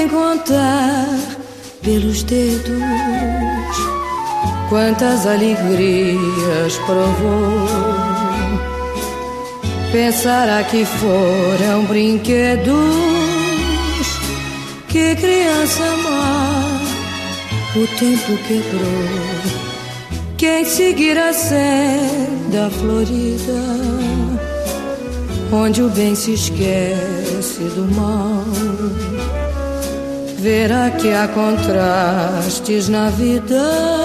contar pelos dedos quantas alegrias provou. Pensará que foram brinquedos que criança má o tempo quebrou. Quem seguir a senda florida, onde o bem se esquece do mal, verá que há contrastes na vida,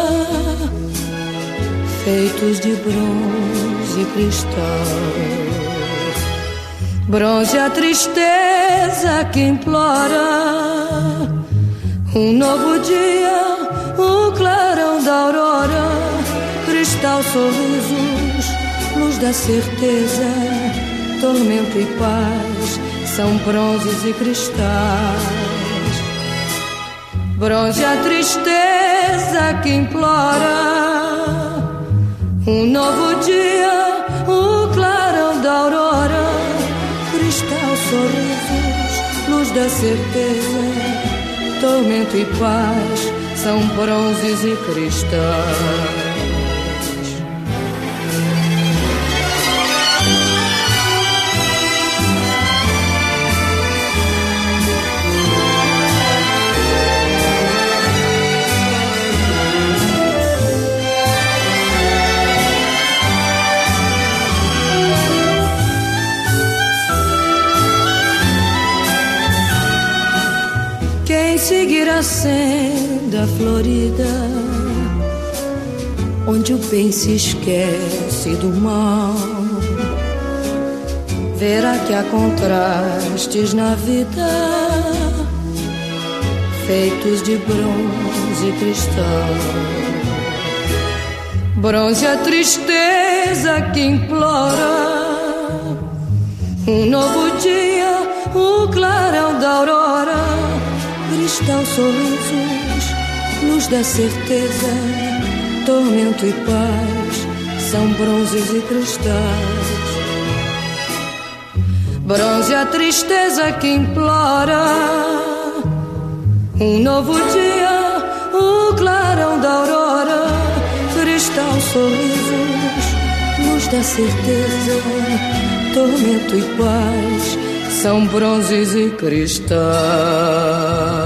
feitos de bronze e cristal. Bronze a tristeza que implora um novo dia, o clarão da aurora. Cristal, sorrisos, luz da certeza, tormento e paz são bronzes e cristais. Bronze a tristeza que implora um novo dia, o clarão da aurora. Cristal, sorrisos, luz da certeza, tormento e paz são bronzes e cristais. Quem seguir a senda florida, onde o bem se esquece do mal, verá que há contrastes na vida, feitos de bronze e cristal. Bronze a tristeza que implora um novo dia, o clarão da aurora. Cristal, sorrisos, luz da certeza, tormento e paz são bronzes e cristais. Bronze a tristeza que implora um novo dia, o clarão da aurora. Cristal, sorrisos, luz da certeza, tormento e paz são bronzes e cristais.